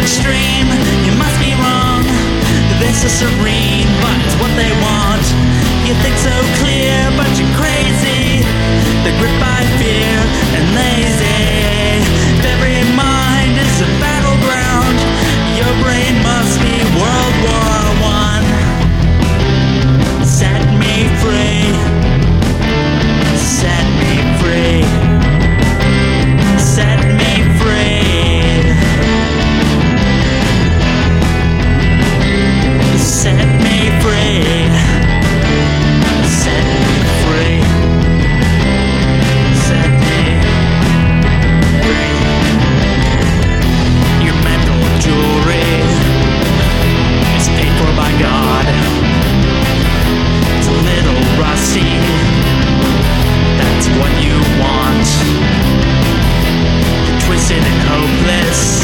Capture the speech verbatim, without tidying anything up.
extreme. You must be wrong. This is serene, but it's what they want. You think so clear, but you're crazy. They're gripped by fear and lazy. Every mind is a battleground. Your brain must be World War One. Set me free. Set me free. Set me free. Set me free. Set me free. Set me free. Your mental jewelry is paid for by God. It's a little rusty. That's what you want. You're twisted and hopeless.